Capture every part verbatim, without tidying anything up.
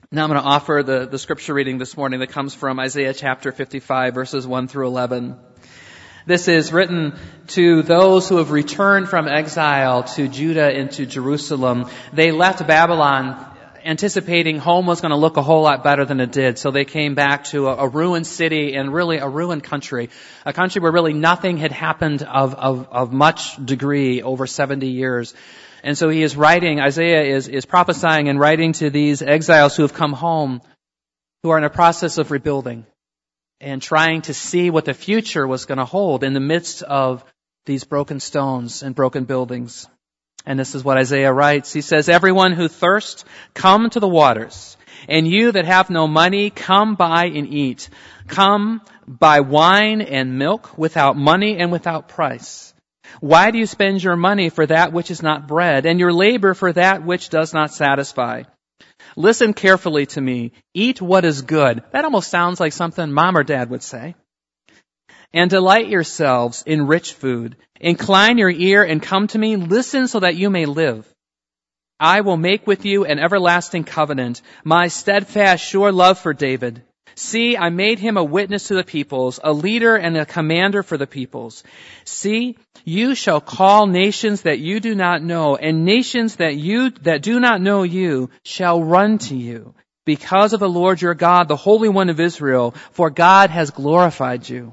Now I'm going to offer the, the scripture reading this morning that comes from Isaiah chapter fifty-five, verses one through eleven. This is written to those who have returned from exile to Judah and to Jerusalem. They left Babylon anticipating home was going to look a whole lot better than it did. So they came back to a, a ruined city and really a ruined country. A country where really nothing had happened of, of, of much degree over seventy years. And so he is writing, Isaiah is, is prophesying and writing to these exiles who have come home, who are in a process of rebuilding and trying to see what the future was going to hold in the midst of these broken stones and broken buildings. And this is what Isaiah writes. He says, "Everyone who thirsts, come to the waters. And you that have no money, come buy and eat. Come buy wine and milk without money and without price. Why do you spend your money for that which is not bread, and your labor for that which does not satisfy? Listen carefully to me. Eat what is good." That almost sounds like something mom or dad would say. "And delight yourselves in rich food. Incline your ear and come to me. Listen so that you may live. I will make with you an everlasting covenant, my steadfast, sure love for David. See, I made him a witness to the peoples, a leader and a commander for the peoples. See, you shall call nations that you do not know, and nations that you that do not know you shall run to you, because of the Lord your God, the Holy One of Israel, for God has glorified you.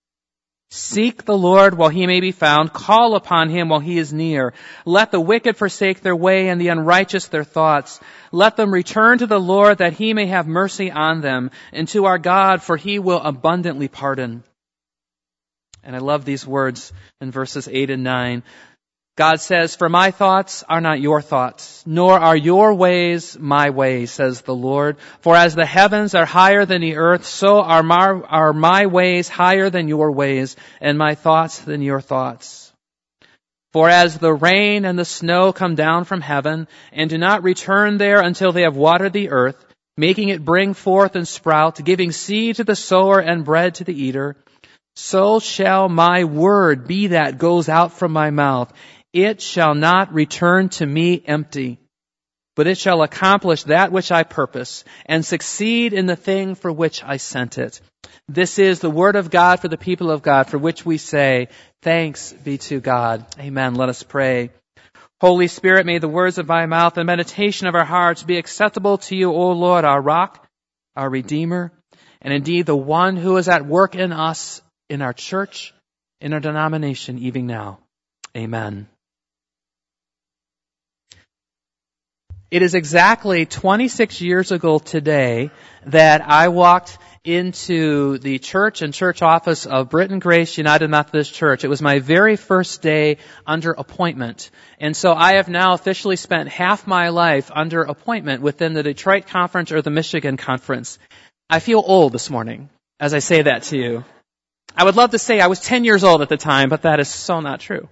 Seek the Lord while he may be found. Call upon him while he is near. Let the wicked forsake their way and the unrighteous their thoughts. Let them return to the Lord that he may have mercy on them, and to our God, for he will abundantly pardon." And I love these words in verses eight and nine. God says, "For my thoughts are not your thoughts, nor are your ways my ways, says the Lord. For as the heavens are higher than the earth, so are my, are my ways higher than your ways, and my thoughts than your thoughts. For as the rain and the snow come down from heaven, and do not return there until they have watered the earth, making it bring forth and sprout, giving seed to the sower and bread to the eater, so shall my word be that goes out from my mouth. It shall not return to me empty, but it shall accomplish that which I purpose, and succeed in the thing for which I sent it." This is the word of God for the people of God, for which we say, thanks be to God. Amen. Let us pray. Holy Spirit, may the words of my mouth and meditation of our hearts be acceptable to you, O Lord, our rock, our Redeemer, and indeed the one who is at work in us, in our church, in our denomination, even now. Amen. It is exactly twenty-six years ago today that I walked into the church and church office of Britton Grace United Methodist Church. It was my very first day under appointment. And so I have now officially spent half my life under appointment within the Detroit Conference or the Michigan Conference. I feel old this morning as I say that to you. I would love to say I was ten years old at the time, but that is so not true.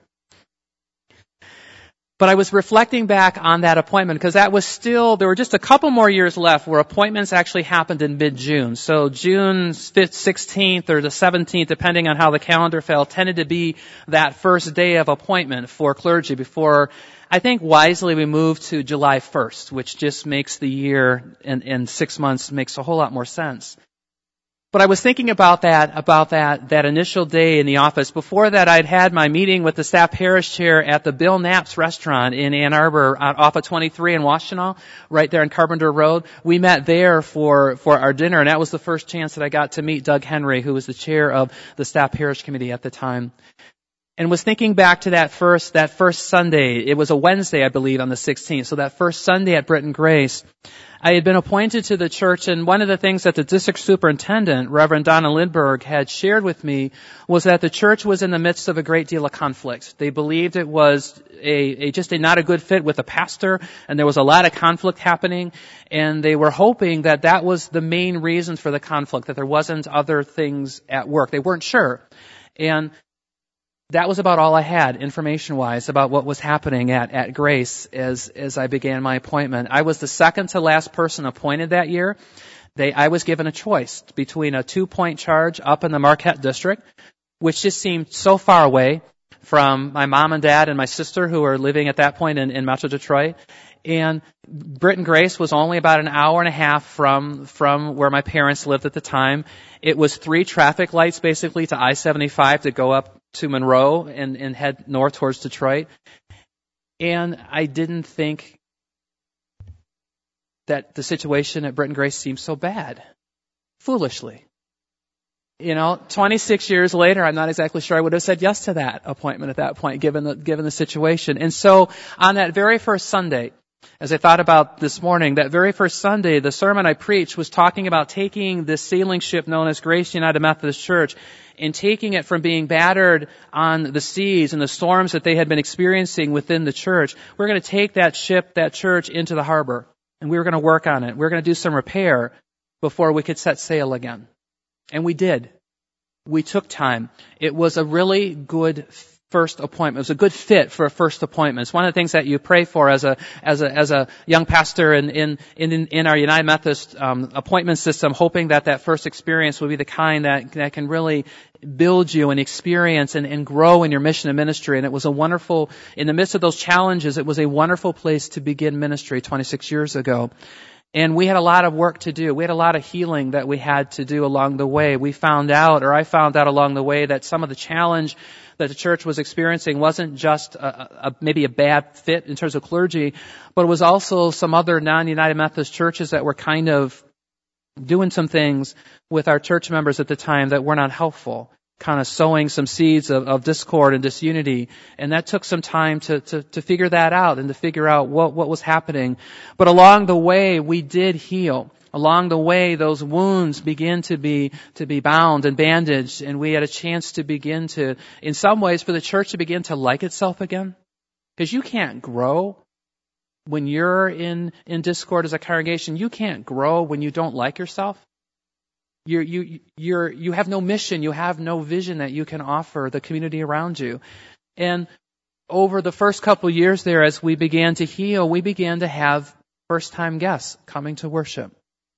But I was reflecting back on that appointment because that was still, there were just a couple more years left where appointments actually happened in mid-June. So June sixteenth or the seventeenth, depending on how the calendar fell, tended to be that first day of appointment for clergy before, I think wisely, we moved to July first, which just makes the year in, in six months makes a whole lot more sense. But I was thinking about that, about that, that initial day in the office. Before that, I'd had my meeting with the staff parish chair at the Bill Knapp's restaurant in Ann Arbor, off of twenty-three in Washtenaw, right there on Carpenter Road. We met there for, for our dinner, and that was the first chance that I got to meet Doug Henry, who was the chair of the staff parish committee at the time. And was thinking back to that first, that first Sunday. It was a Wednesday, I believe, on the sixteenth. So that first Sunday at Britton Grace, I had been appointed to the church, and one of the things that the district superintendent, Reverend Donna Lindberg, had shared with me was that the church was in the midst of a great deal of conflict. They believed it was a, a just a not a good fit with the pastor, and there was a lot of conflict happening, and they were hoping that that was the main reason for the conflict, that there wasn't other things at work. They weren't sure. And that was about all I had, information-wise, about what was happening at, at Grace as, as I began my appointment. I was the second to last person appointed that year. They, I was given a choice between a two-point charge up in the Marquette district, which just seemed so far away from my mom and dad and my sister who were living at that point in, in Metro Detroit, And Britton Grace was only about an hour and a half from, from where my parents lived at the time. It was three traffic lights basically to I seventy-five to go up to Monroe and, and head north towards Detroit. And I didn't think that the situation at Britton Grace seemed so bad. Foolishly. You know, twenty-six years later, I'm not exactly sure I would have said yes to that appointment at that point, given the, given the situation. And so, on that very first Sunday, as I thought about this morning, that very first Sunday, the sermon I preached was talking about taking this sailing ship known as Grace United Methodist Church and taking it from being battered on the seas and the storms that they had been experiencing within the church. We're going to take that ship, that church, into the harbor, and we were going to work on it. We were going to do some repair before we could set sail again. And we did. We took time. It was a really good first appointment. It was a good fit for a first appointment. It's one of the things that you pray for as a as a as a young pastor in in in, in our United Methodist um, appointment system, hoping that that first experience will be the kind that that can really build you and experience and, and grow in your mission and ministry. And it was a wonderful, in the midst of those challenges, it was a wonderful place to begin ministry twenty-six years ago. And we had a lot of work to do. We had a lot of healing that we had to do along the way. We found out, or I found out along the way, that some of the challenge that the church was experiencing wasn't just a, a, maybe a bad fit in terms of clergy, but it was also some other non-United Methodist churches that were kind of doing some things with our church members at the time that were not helpful, kind of sowing some seeds of, of discord and disunity. And that took some time to, to, to figure that out and to figure out what, what was happening. But along the way, we did heal. Along the way, those wounds began to be, to be bound and bandaged, and we had a chance to begin to, in some ways, for the church to begin to like itself again. Because you can't grow when you're in, in discord as a congregation. You can't grow when you don't like yourself. You're, you, you're, you have no mission, you have no vision that you can offer the community around you. And over the first couple years there, as we began to heal, we began to have first-time guests coming to worship.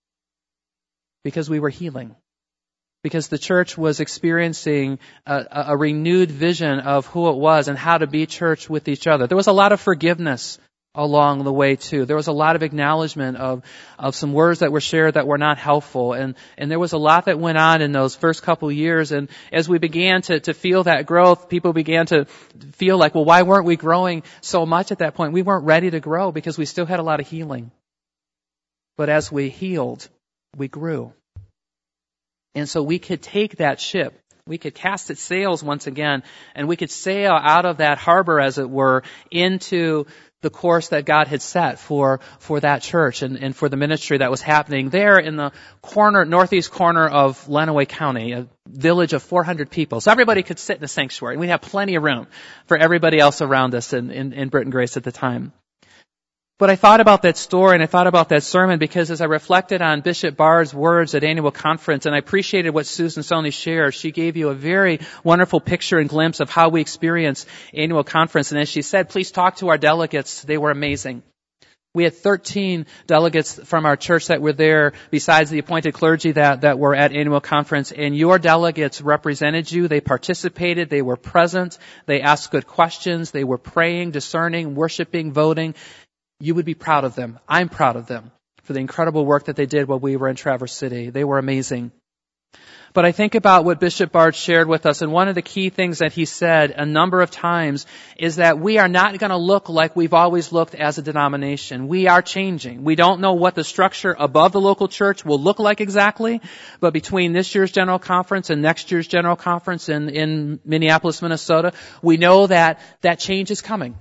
Because we were healing. Because the church was experiencing a, a renewed vision of who it was and how to be church with each other. There was a lot of forgiveness along the way too. There was a lot of acknowledgement of, of some words that were shared that were not helpful. And, and there was a lot that went on in those first couple years. And as we began to, to feel that growth, people began to feel like, well, why weren't we growing so much at that point? We weren't ready to grow because we still had a lot of healing. But as we healed, we grew. And so we could take that ship, we could cast its sails once again, and we could sail out of that harbor, as it were, into the course that God had set for, for that church and, and for the ministry that was happening there in the corner, northeast corner of Lenawee County, a village of four hundred people. So everybody could sit in the sanctuary, and we'd have plenty of room for everybody else around us in, in, in Britton Grace at the time. But I thought about that story and I thought about that sermon because as I reflected on Bishop Bard's words at annual conference, and I appreciated what Susan Sony shared, she gave you a very wonderful picture and glimpse of how we experience annual conference. And as she said, please talk to our delegates. They were amazing. We had thirteen delegates from our church that were there besides the appointed clergy that, that were at annual conference. And your delegates represented you. They participated. They were present. They asked good questions. They were praying, discerning, worshiping, voting. You would be proud of them. I'm proud of them for the incredible work that they did while we were in Traverse City. They were amazing. But I think about what Bishop Bard shared with us, and one of the key things that he said a number of times is that we are not going to look like we've always looked as a denomination. We are changing. We don't know what the structure above the local church will look like exactly, but between this year's General Conference and next year's General Conference in, in Minneapolis, Minnesota, we know that that change is coming.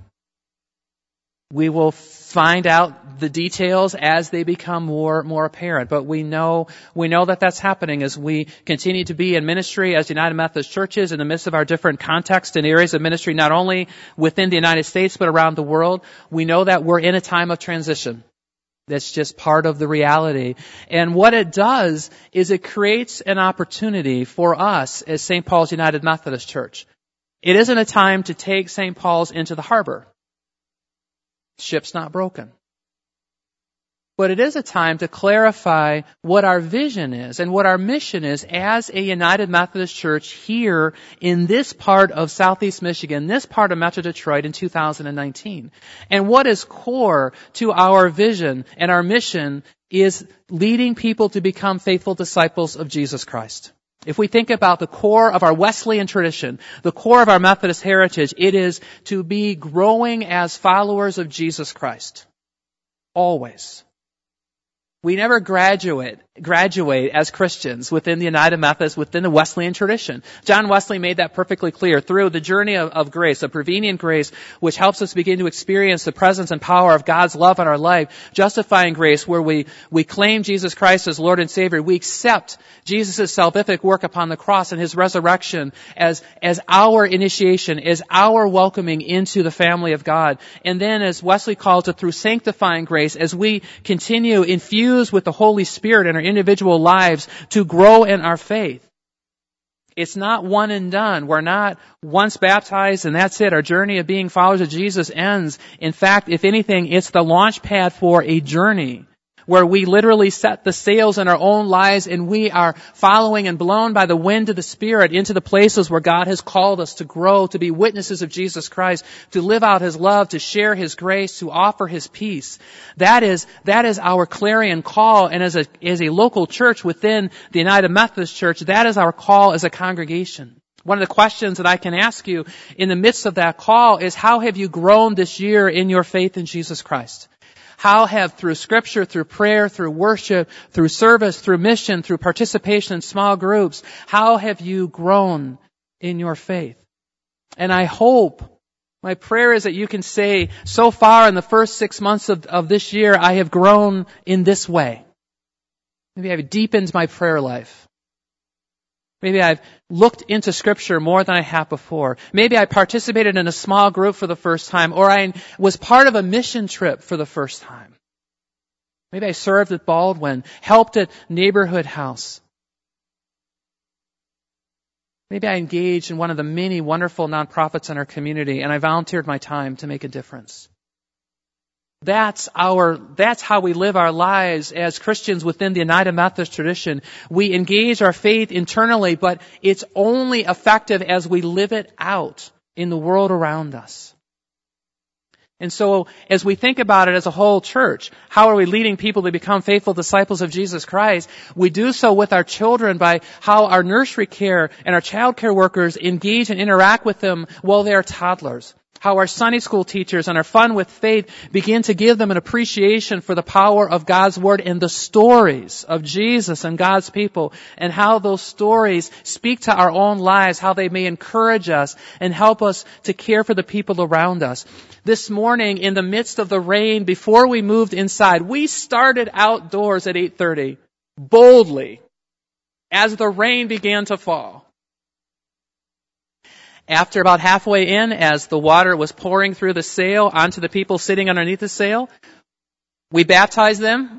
We will find out the details as they become more more apparent. But we know we know that that's happening as we continue to be in ministry as United Methodist churches in the midst of our different contexts and areas of ministry, not only within the United States but around the world. We know that we're in a time of transition. That's just part of the reality. And what it does is it creates an opportunity for us as Saint Paul's United Methodist Church. It isn't a time to take Saint Paul's into the harbor. Ship's not broken. but it is a time to clarify what our vision is and what our mission is as a United Methodist Church here in this part of Southeast Michigan, this part of Metro Detroit in two thousand nineteen. And what is core to our vision and our mission is leading people to become faithful disciples of Jesus Christ. If we think about the core of our Wesleyan tradition, the core of our Methodist heritage, it is to be growing as followers of Jesus Christ. Always. We never graduate, graduate as Christians within the United Methodists, within the Wesleyan tradition. John Wesley made that perfectly clear through the journey of, of grace, of prevenient grace, which helps us begin to experience the presence and power of God's love in our life. Justifying grace, where we, we claim Jesus Christ as Lord and Savior. We accept Jesus' salvific work upon the cross and His resurrection as, as our initiation, as our welcoming into the family of God. And then, as Wesley calls it, through sanctifying grace, as we continue infused with the Holy Spirit in our individual lives to grow in our faith. It's not one and done. We're not once baptized and that's it. Our journey of being followers of Jesus ends. In fact, if anything, it's the launch pad for a journey where we literally set the sails in our own lives and we are following and blown by the wind of the Spirit into the places where God has called us to grow, to be witnesses of Jesus Christ, to live out His love, to share His grace, to offer His peace. That is, that is our clarion call, and as a, as a local church within the United Methodist Church, that is our call as a congregation. One of the questions that I can ask you in the midst of that call is, how have you grown this year in your faith in Jesus Christ? How have, through Scripture, through prayer, through worship, through service, through mission, through participation in small groups, how have you grown in your faith? And I hope, my prayer is that you can say, so far in the first six months of, of this year, I have grown in this way. Maybe I've deepened my prayer life. Maybe I've looked into Scripture more than I have before. Maybe I participated in a small group for the first time, or I was part of a mission trip for the first time. Maybe I served at Baldwin, helped at Neighborhood House. Maybe I engaged in one of the many wonderful nonprofits in our community, and I volunteered my time to make a difference. That's our, that's how we live our lives as Christians within the United Methodist tradition. We engage our faith internally, but it's only effective as we live it out in the world around us. And so, as we think about it as a whole church, how are we leading people to become faithful disciples of Jesus Christ? We do so with our children by how our nursery care and our child care workers engage and interact with them while they are toddlers. How our Sunday school teachers and our Fun with Faith begin to give them an appreciation for the power of God's Word and the stories of Jesus and God's people, and how those stories speak to our own lives, how they may encourage us and help us to care for the people around us. This morning, in the midst of the rain, before we moved inside, we started outdoors at eight thirty, boldly, as the rain began to fall. After about halfway in, as the water was pouring through the sail onto the people sitting underneath the sail, we baptized them,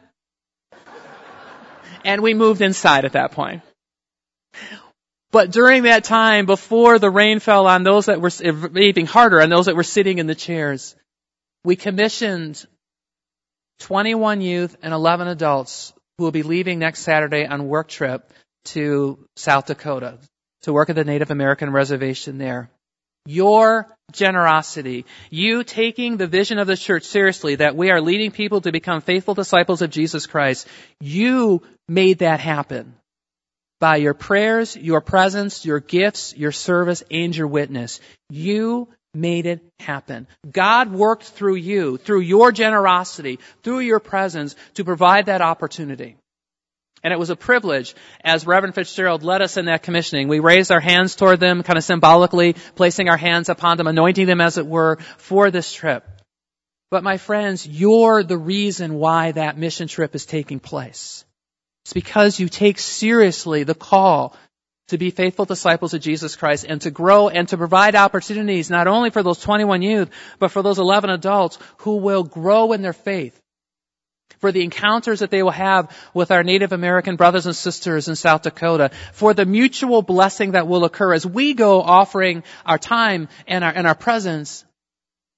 and we moved inside at that point. But during that time, before the rain fell on those that were, even harder, on those that were sitting in the chairs, we commissioned twenty-one youth and eleven adults who will be leaving next Saturday on work trip to South Dakota to work at the Native American reservation there. Your generosity, you taking the vision of the church seriously, that we are leading people to become faithful disciples of Jesus Christ, you made that happen by your prayers, your presence, your gifts, your service, and your witness. You made it happen. God worked through you, through your generosity, through your presence, to provide that opportunity. And it was a privilege as Reverend Fitzgerald led us in that commissioning. We raised our hands toward them, kind of symbolically, placing our hands upon them, anointing them, as it were, for this trip. But my friends, you're the reason why that mission trip is taking place. It's because you take seriously the call to be faithful disciples of Jesus Christ and to grow and to provide opportunities not only for those twenty-one youth, but for those eleven adults who will grow in their faith, for the encounters that they will have with our Native American brothers and sisters in South Dakota, for the mutual blessing that will occur as we go offering our time and our, and our presence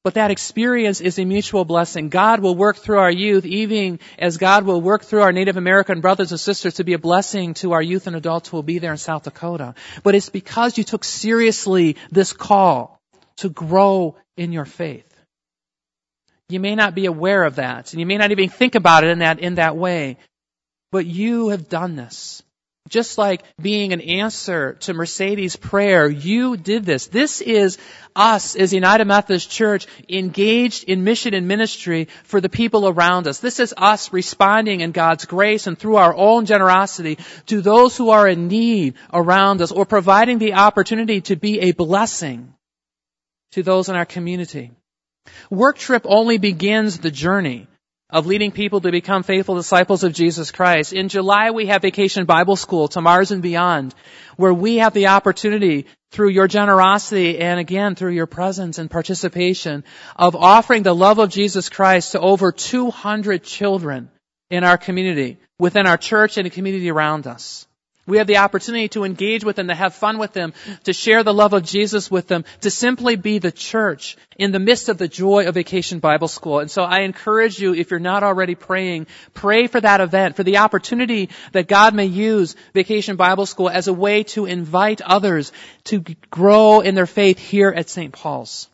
But that experience is a mutual blessing. God will work through our youth, even as God will work through our Native American brothers and sisters to be a blessing to our youth and adults who will be there in South Dakota. But it's because you took seriously this call to grow in your faith. You may not be aware of that, and you may not even think about it in that, in that way, but you have done this. Just like being an answer to Mercedes' prayer, you did this. This is us as United Methodist Church engaged in mission and ministry for the people around us. This is us responding in God's grace and through our own generosity to those who are in need around us, or providing the opportunity to be a blessing to those in our community. Work Trip only begins the journey of leading people to become faithful disciples of Jesus Christ. In July, we have Vacation Bible School, To Mars and Beyond, where we have the opportunity, through your generosity and again through your presence and participation, of offering the love of Jesus Christ to over two hundred children in our community, within our church and the community around us. We have the opportunity to engage with them, to have fun with them, to share the love of Jesus with them, to simply be the church in the midst of the joy of Vacation Bible School. And so I encourage you, if you're not already praying, pray for that event, for the opportunity that God may use Vacation Bible School as a way to invite others to grow in their faith here at Saint Paul's.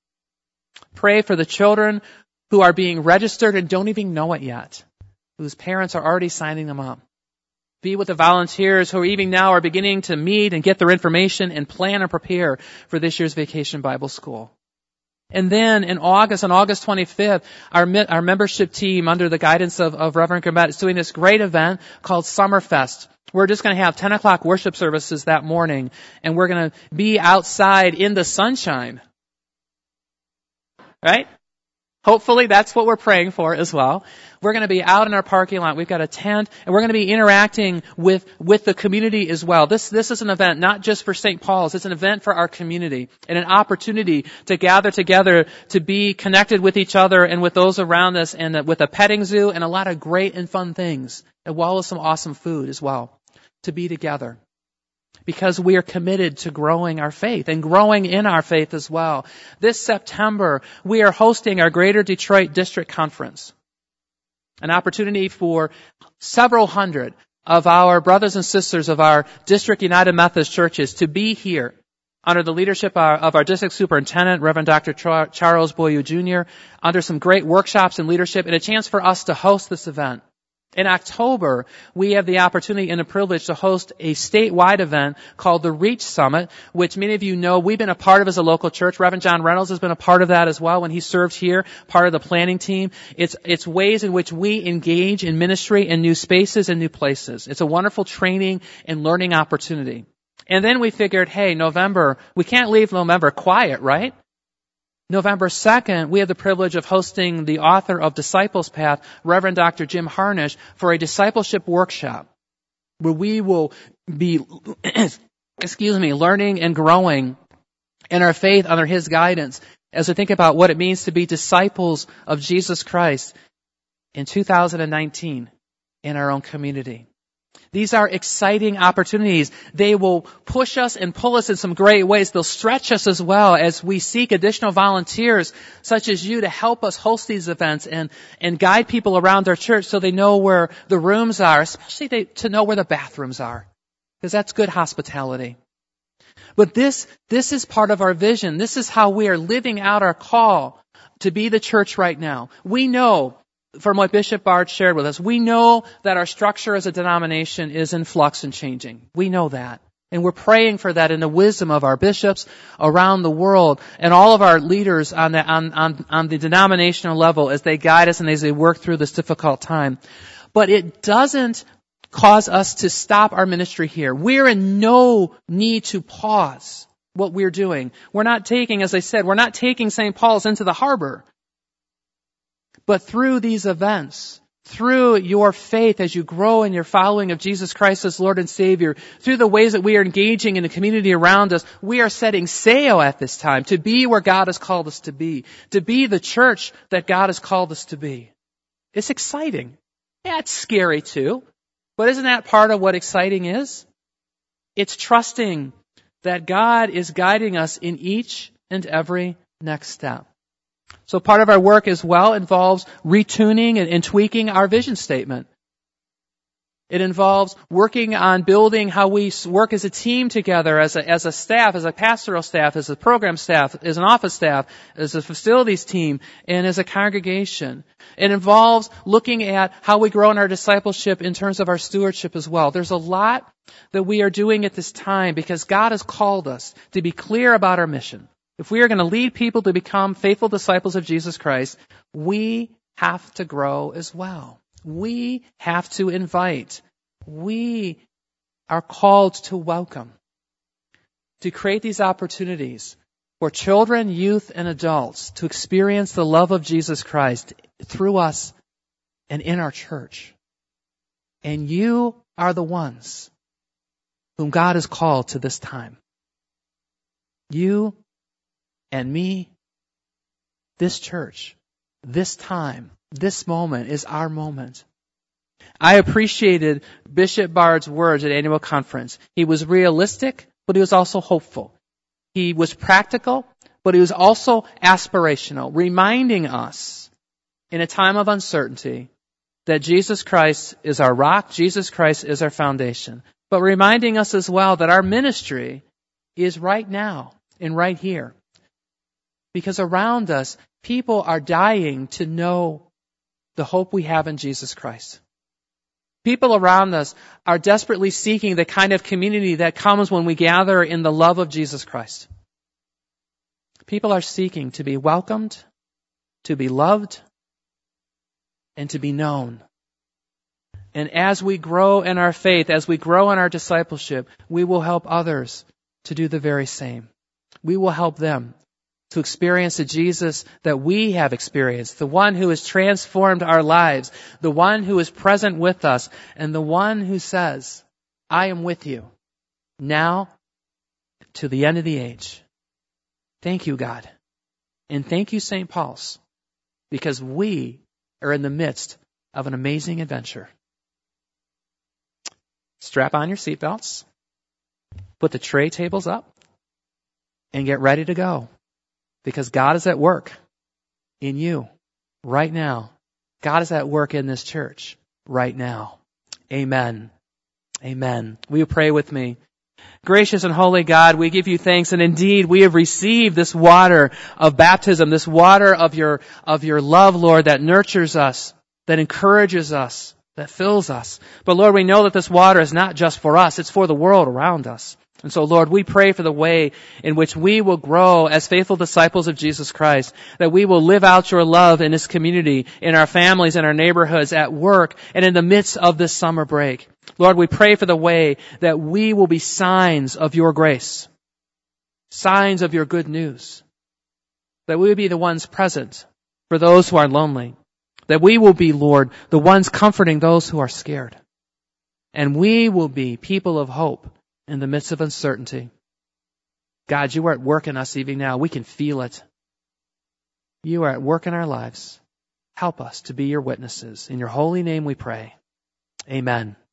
Pray for the children who are being registered and don't even know it yet, whose parents are already signing them up. Be with the volunteers who even now are beginning to meet and get their information and plan and prepare for this year's Vacation Bible School. And then in August, on August twenty-fifth, our our membership team, under the guidance of, of Reverend Gambett, is doing this great event called Summerfest. We're just going to have ten o'clock worship services that morning, and we're going to be outside in the sunshine. Right? Hopefully that's what we're praying for as well. We're going to be out in our parking lot. We've got a tent, and we're going to be interacting with, with the community as well. This, this is an event not just for Saint Paul's. It's an event for our community and an opportunity to gather together, to be connected with each other and with those around us, and with a petting zoo and a lot of great and fun things, as well as some awesome food as well, to be together. Because we are committed to growing our faith and growing in our faith as well. This September, we are hosting our Greater Detroit District Conference. An opportunity for several hundred of our brothers and sisters of our District United Methodist churches to be here under the leadership of our District Superintendent, Reverend Doctor Charles Boyu Junior, under some great workshops and leadership, and a chance for us to host this event. In October, we have the opportunity and the privilege to host a statewide event called the Reach Summit, which many of you know we've been a part of as a local church. Reverend John Reynolds has been a part of that as well when he served here, part of the planning team. It's, it's ways in which we engage in ministry in new spaces and new places. It's a wonderful training and learning opportunity. And then we figured, hey, November, we can't leave November quiet, right? November second, we have the privilege of hosting the author of Disciples Path, Reverend Doctor Jim Harnish, for a discipleship workshop where we will be, excuse me, learning and growing in our faith under his guidance as we think about what it means to be disciples of Jesus Christ in two thousand nineteen in our own community. These are exciting opportunities. They will push us and pull us in some great ways. They'll stretch us as well as we seek additional volunteers such as you to help us host these events and, and guide people around our church so they know where the rooms are, especially they, to know where the bathrooms are, because that's good hospitality. But this, this is part of our vision. This is how we are living out our call to be the church right now. We know, from what Bishop Bard shared with us, we know that our structure as a denomination is in flux and changing. We know that. And we're praying for that in the wisdom of our bishops around the world and all of our leaders on the, on, on, on the denominational level as they guide us and as they work through this difficult time. But it doesn't cause us to stop our ministry here. We're in no need to pause what we're doing. We're not taking, as I said, we're not taking Saint Paul's into the harbor. But through these events, through your faith as you grow in your following of Jesus Christ as Lord and Savior, through the ways that we are engaging in the community around us, we are setting sail at this time to be where God has called us to be, to be the church that God has called us to be. It's exciting. Yeah, it's scary too. But isn't that part of what exciting is? It's trusting that God is guiding us in each and every next step. So part of our work as well involves retuning and, and tweaking our vision statement. It involves working on building how we work as a team together, as a, as a staff, as a pastoral staff, as a program staff, as an office staff, as a facilities team, and as a congregation. It involves looking at how we grow in our discipleship in terms of our stewardship as well. There's a lot that we are doing at this time because God has called us to be clear about our mission. If we are going to lead people to become faithful disciples of Jesus Christ, we have to grow as well. We have to invite. We are called to welcome, to create these opportunities for children, youth, and adults to experience the love of Jesus Christ through us and in our church. And you are the ones whom God has called to this time. You and me, this church, this time, this moment is our moment. I appreciated Bishop Bard's words at annual conference. He was realistic, but he was also hopeful. He was practical, but he was also aspirational, reminding us in a time of uncertainty that Jesus Christ is our rock, Jesus Christ is our foundation, but reminding us as well that our ministry is right now and right here. Because around us, people are dying to know the hope we have in Jesus Christ. People around us are desperately seeking the kind of community that comes when we gather in the love of Jesus Christ. People are seeking to be welcomed, to be loved, and to be known. And as we grow in our faith, as we grow in our discipleship, we will help others to do the very same. We will help them to experience the Jesus that we have experienced, the one who has transformed our lives, the one who is present with us, and the one who says, I am with you now to the end of the age. Thank you, God. And thank you, Saint Paul's, because we are in the midst of an amazing adventure. Strap on your seatbelts, put the tray tables up, and get ready to go. Because God is at work in you right now. God is at work in this church right now. Amen. Amen. Will you pray with me? Gracious and holy God, we give you thanks, and indeed we have received this water of baptism, this water of your, of your love, Lord, that nurtures us, that encourages us, that fills us. But Lord, we know that this water is not just for us, it's for the world around us. And so, Lord, we pray for the way in which we will grow as faithful disciples of Jesus Christ, that we will live out your love in this community, in our families, in our neighborhoods, at work, and in the midst of this summer break. Lord, we pray for the way that we will be signs of your grace, signs of your good news, that we will be the ones present for those who are lonely, that we will be, Lord, the ones comforting those who are scared, and we will be people of hope in the midst of uncertainty. God, you are at work in us even now. We can feel it. You are at work in our lives. Help us to be your witnesses. In your holy name we pray. Amen.